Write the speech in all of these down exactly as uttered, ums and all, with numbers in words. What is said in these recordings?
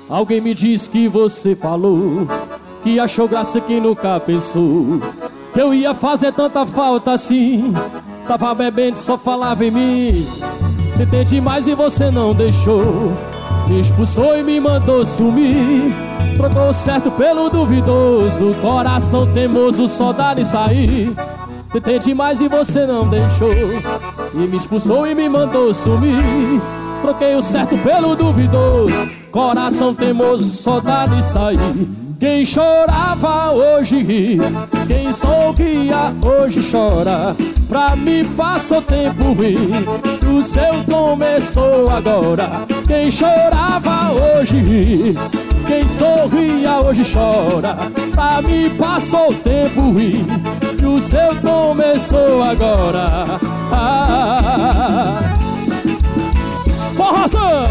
Alguém me disse que você falou que achou graça que nunca pensou que eu ia fazer tanta falta assim. Tava bebendo, só falava em mim. Tentei demais e você não deixou. Me expulsou e me mandou sumir. Trocou o certo pelo duvidoso. Coração teimoso, só dá de sair. Tentei demais e você não deixou. E me expulsou e me mandou sumir. Troquei o certo pelo duvidoso. Coração teimoso, só dá de sair. Quem chorava hoje ri, quem sorria hoje chora. Pra mim passou tempo ruim, o seu começou agora. Quem chorava hoje ri, quem sorria hoje chora. Pra mim passou tempo ruim, o seu começou agora. Ah, forrozão!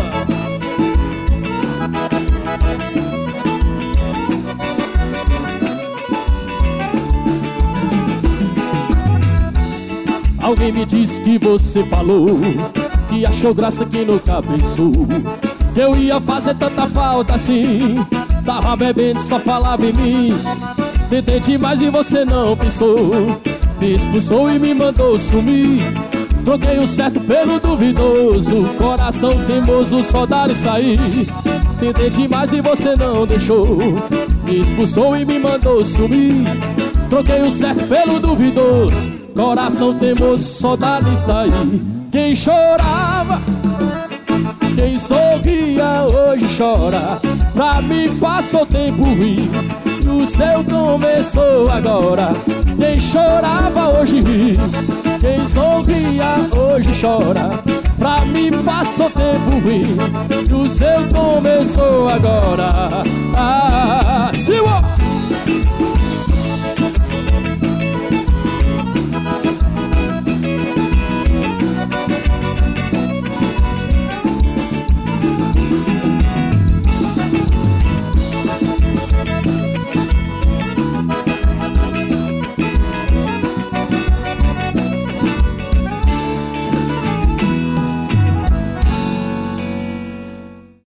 Alguém me disse que você falou que achou graça que nunca pensou que eu ia fazer tanta falta assim. Tava bebendo, só falava em mim. Tentei demais e você não pensou. Me expulsou e me mandou sumir. Troquei o certo pelo duvidoso. Coração teimoso, só dá de sair. Tentei demais e você não deixou. Me expulsou e me mandou sumir. Troquei o certo pelo duvidoso. Coração teimoso, só dá de sair. Quem chorava, quem sorria hoje chora. Pra mim passou tempo ruim, o seu começou agora. Quem chorava hoje ri, quem sorria hoje chora. Pra mim passou tempo ruim, o seu começou agora. Ah, Silva!